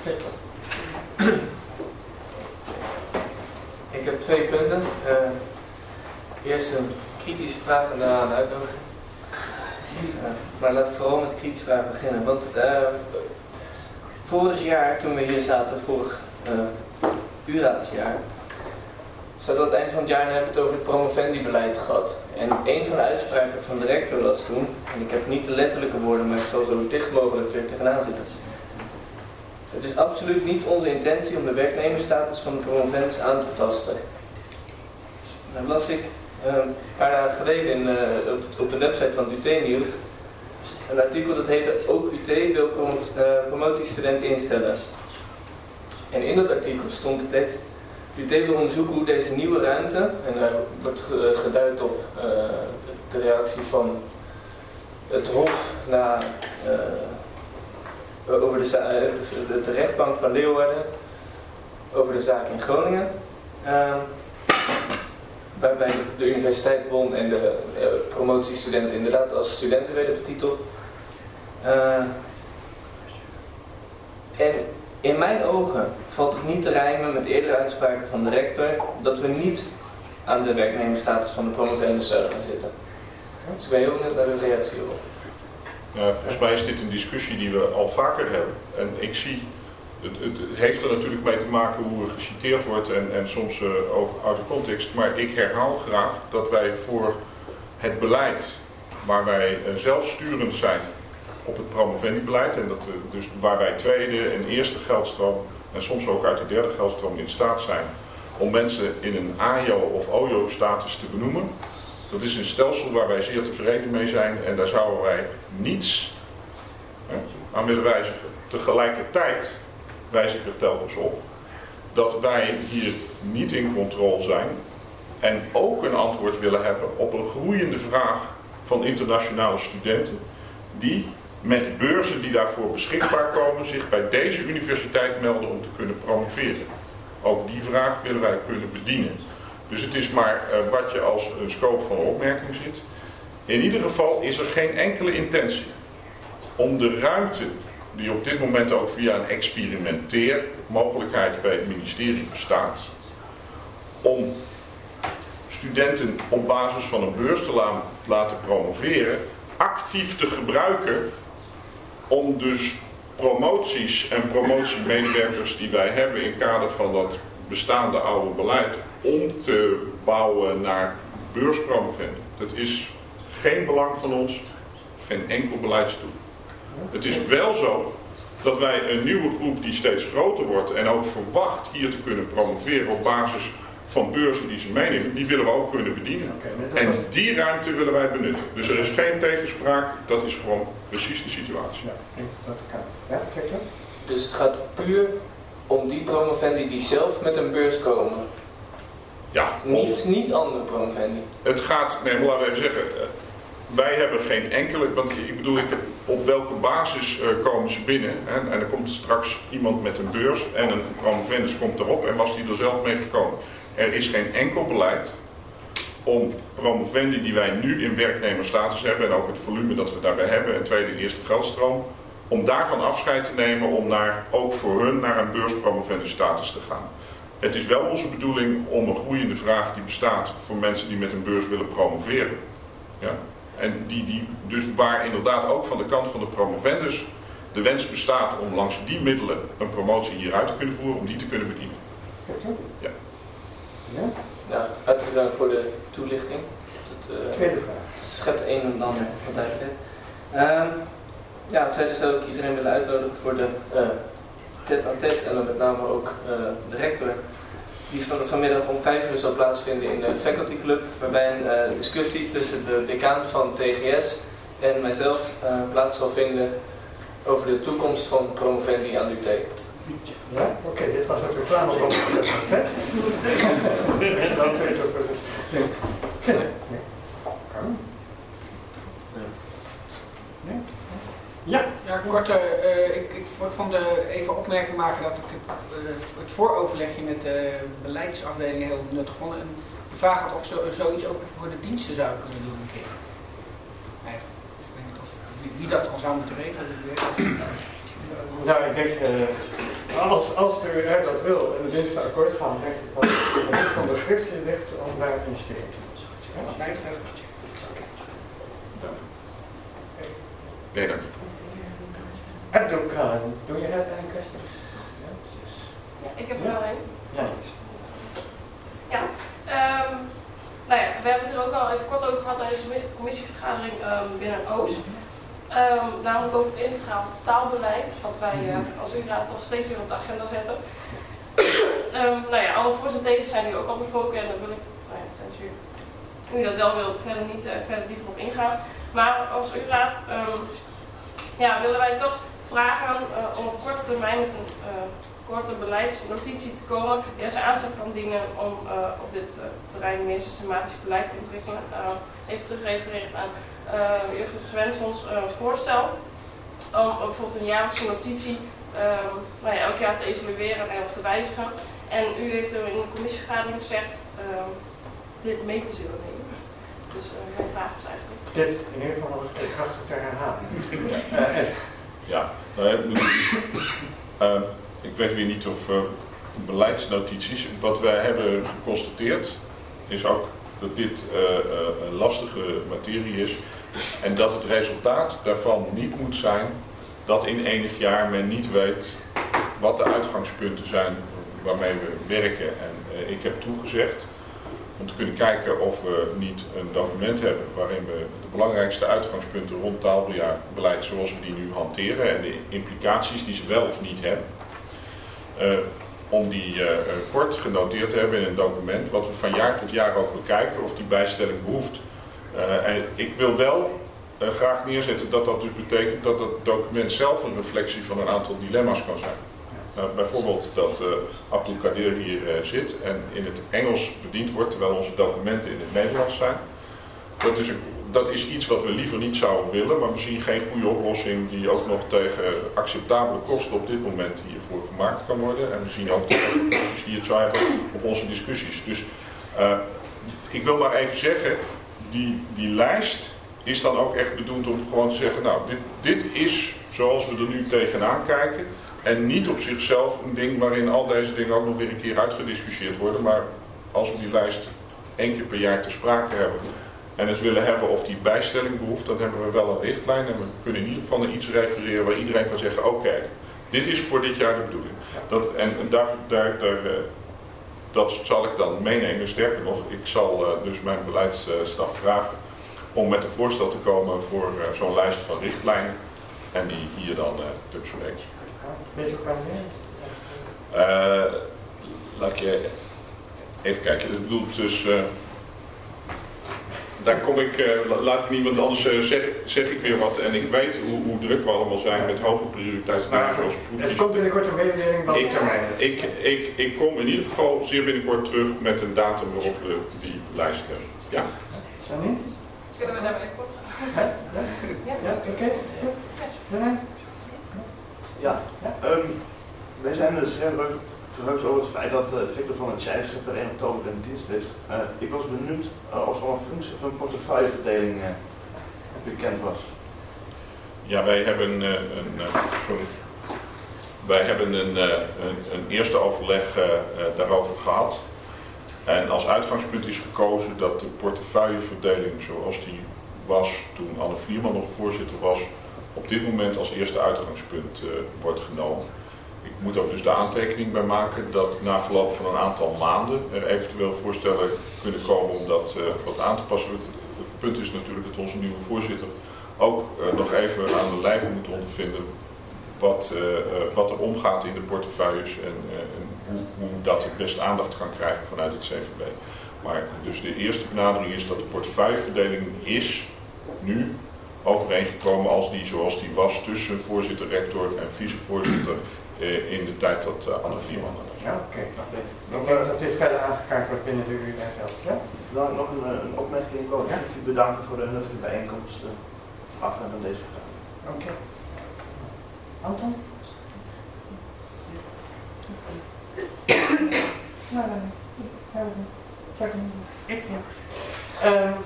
Ik heb 2 punten. Eerst een kritische vraag en daarna een uitnodiging. Maar laten we vooral met de kritische vraag beginnen. Want vorig jaar, toen we hier zaten, vorig U-raadsjaar, zat aan het eind van het jaar en hebben we het over het promovendi-beleid gehad. En een van de uitspraken van de rector was toen, en ik heb niet de letterlijke woorden, maar ik zal zo dicht mogelijk er tegenaan zitten. Het is absoluut niet onze intentie om de werknemersstatus van de promovendus aan te tasten. Dan las ik een paar dagen geleden op de website van het UT-nieuws een artikel dat heette Ook UT wil promotiestudent instellen. En in dat artikel stond de tekst: UT wil onderzoeken hoe deze nieuwe ruimte, en daar wordt geduid op de reactie van het Hof over de rechtbank van Leeuwarden over de zaak in Groningen, waarbij de universiteit won en de promotiestudenten inderdaad als studenten werden betiteld. En in mijn ogen valt het niet te rijmen met eerdere uitspraken van de rector dat we niet aan de werknemersstatus van de promovendus zouden gaan zitten. Dus ik ben heel benieuwd naar de reactie hierop. Volgens mij is dit een discussie die we al vaker hebben. En ik zie, het heeft er natuurlijk mee te maken hoe er geciteerd wordt en soms ook uit de context. Maar ik herhaal graag dat wij voor het beleid waar wij zelfsturend zijn op het promovendi-beleid, en dat dus waar wij tweede en eerste geldstroom en soms ook uit de derde geldstroom in staat zijn om mensen in een AJO of OJO status te benoemen. Dat is een stelsel waar wij zeer tevreden mee zijn en daar zouden wij niets aan willen wijzigen. Tegelijkertijd wijs ik er telkens op dat wij hier niet in controle zijn en ook een antwoord willen hebben op een groeiende vraag van internationale studenten die met beurzen die daarvoor beschikbaar komen zich bij deze universiteit melden om te kunnen promoveren. Ook die vraag willen wij kunnen bedienen. Dus het is maar wat je als een scope van opmerking ziet. In ieder geval is er geen enkele intentie om de ruimte die op dit moment ook via een experimenteermogelijkheid bij het ministerie bestaat, om studenten op basis van een beurs te laten promoveren, actief te gebruiken om dus promoties en promotiemedewerkers die wij hebben in kader van dat bestaande oude beleid om te bouwen naar beurspromovendi. Dat is geen belang van ons, geen enkel beleidsdoel. Het is wel zo dat wij een nieuwe groep die steeds groter wordt en ook verwacht hier te kunnen promoveren op basis van beurzen die ze meenemen, die willen we ook kunnen bedienen. En die ruimte willen wij benutten. Dus er is geen tegenspraak, dat is gewoon precies de situatie. Ja, Victor? Dus het gaat puur om die promovendi die zelf met een beurs komen. Ja, niet andere promovendi. Het gaat, nee, maar laten we even zeggen, wij hebben geen enkele, want ik bedoel, op welke basis komen ze binnen? Hè? En er komt straks iemand met een beurs en een promovendus komt erop en was die er zelf mee gekomen. Er is geen enkel beleid om promovendi die wij nu in werknemersstatus hebben en ook het volume dat we daarbij hebben, en tweede en eerste geldstroom, om daarvan afscheid te nemen om ook voor hun naar een beurspromovendus status te gaan. Het is wel onze bedoeling om een groeiende vraag die bestaat voor mensen die met een beurs willen promoveren. Ja? En dus waar inderdaad ook van de kant van de promovendus de wens bestaat om langs die middelen een promotie hieruit te kunnen voeren, om die te kunnen bedienen. Ja. Ja? Nou, hartelijk dank voor de toelichting. Tweede vraag. Het schept een en ander van duidelijkheid. Verder zou ik iedereen willen uitnodigen voor de tête-à-tête en dan met name ook de rector. Die vanmiddag om 5 uur zal plaatsvinden in de Faculty Club, waarbij een discussie tussen de decaan van TGS en mijzelf plaats zal vinden over de toekomst van promovendi aan de UT. Ja, oké, dit was ook de vraag over de tête. Ja, kort, ik vond even opmerking maken dat ik het vooroverlegje met de beleidsafdeling heel nuttig vond. En de vraag had of ze zoiets ook voor de diensten zouden kunnen doen een keer. Eigenlijk. Ik weet niet wie dat al zou moeten regelen. Nou, ik denk, Als de UR dat wil en de dinsdag akkoord gaan, denk ik dat het van de schriftje ligt om daar te insteken. Nee, dank. Abdulkader, doe je dat any questions? Ja, ik heb er wel een. Ja. Ja, nou ja, we hebben het er ook al even kort over gehad tijdens de commissievergadering binnen Oost. Namelijk over het integraal taalbeleid, wat wij als URAD toch steeds weer op de agenda zetten. Nou ja, alle voor's en tegens zijn nu ook al besproken en daar wil ik, nou ja, tenzij u dat wel wilt, verder niet verder dieper op ingaan. Maar als URAD ja, willen wij toch vragen om op korte termijn met een korte beleidsnotitie te komen die als aanzet kan dienen om op dit terrein meer systematisch beleid te ontwikkelen. Even terugrefereerd aan Jurgen Swenssons voorstel om bijvoorbeeld een jaarlijkse notitie nou ja, elk jaar te evalueren en of te wijzigen. En u heeft er in de commissievergadering gezegd dit mee te zullen nemen. Dus mijn vraag is eigenlijk. Dit in ieder geval nog eens krachtig te herhalen. Ja, ik weet weer niet of beleidsnotities. Wat wij hebben geconstateerd is ook dat dit een lastige materie is. En dat het resultaat daarvan niet moet zijn dat in enig jaar men niet weet wat de uitgangspunten zijn waarmee we werken. En ik heb toegezegd om te kunnen kijken of we niet een document hebben waarin we de belangrijkste uitgangspunten rond taalbeleid zoals we die nu hanteren en de implicaties die ze wel of niet hebben, om die kort genoteerd te hebben in een document wat we van jaar tot jaar ook bekijken of die bijstelling behoeft. En ik wil wel graag neerzetten dat dat dus betekent dat het document zelf een reflectie van een aantal dilemma's kan zijn. Bijvoorbeeld dat Abdulkader hier zit en in het Engels bediend wordt terwijl onze documenten in het Nederlands zijn. Dat is iets wat we liever niet zouden willen, maar we zien geen goede oplossing die ook nog tegen acceptabele kosten op dit moment hiervoor gemaakt kan worden. En we zien ook de oplossingen die het zou hebben op onze discussies. Dus ik wil maar even zeggen, die lijst is dan ook echt bedoeld om gewoon te zeggen, nou, dit is zoals we er nu tegenaan kijken. En niet op zichzelf een ding waarin al deze dingen ook nog weer een keer uitgediscussieerd worden. Maar als we die lijst 1 keer per jaar ter sprake hebben en het willen hebben of die bijstelling behoeft, dan hebben we wel een richtlijn. En we kunnen in ieder geval naar iets refereren waar iedereen kan zeggen, oké, dit is voor dit jaar de bedoeling. Dat zal ik dan meenemen. Sterker nog, ik zal dus mijn beleidsstaf vragen om met een voorstel te komen voor zo'n lijst van richtlijnen en die hier dan te bespreken. Weet je ook waar laat ik even kijken. Ik bedoel, dus daar kom ik, laat ik niet, want anders zeg ik weer wat. En ik weet hoe druk we allemaal zijn met hoge prioriteitsdagen zoals proefjes. Er komt binnenkort een mededeling van de termijn. Ik kom in ieder geval zeer binnenkort terug met een datum waarop we die lijst hebben. Ja? Zo niet? Zullen we daarbij kort? Ja, oké. Ja, wij zijn dus heel verheugd over het feit dat Victor van der Tjijs per 1 oktober in dienst is. Ik was benieuwd of er een functie of een portefeuilleverdeling bekend was. Ja, wij hebben een eerste overleg daarover gehad. En als uitgangspunt is gekozen dat de portefeuilleverdeling zoals die was toen Anne Vlierman nog voorzitter was, op dit moment als eerste uitgangspunt wordt genomen. Ik moet ook dus de aantekening bij maken dat na verloop van een aantal maanden er eventueel voorstellen kunnen komen om dat wat aan te passen. Het punt is natuurlijk dat onze nieuwe voorzitter ook nog even aan de lijve moet ondervinden wat er omgaat in de portefeuilles en hoe dat het best aandacht kan krijgen vanuit het CVB. Maar dus de eerste benadering is dat de portefeuilleverdeling is nu overeengekomen als die zoals die was tussen voorzitter, rector en vicevoorzitter in de tijd dat Anne Vlierman was. Ja, oké. Ik denk dat dit verder aangekaart wordt binnen de UR zelf. Ja? Dan nog een opmerking. Ik wil u bedanken voor de nuttige bijeenkomst afgaand aan deze vergadering. Oké. Anton? Nou, dan. Ik ja.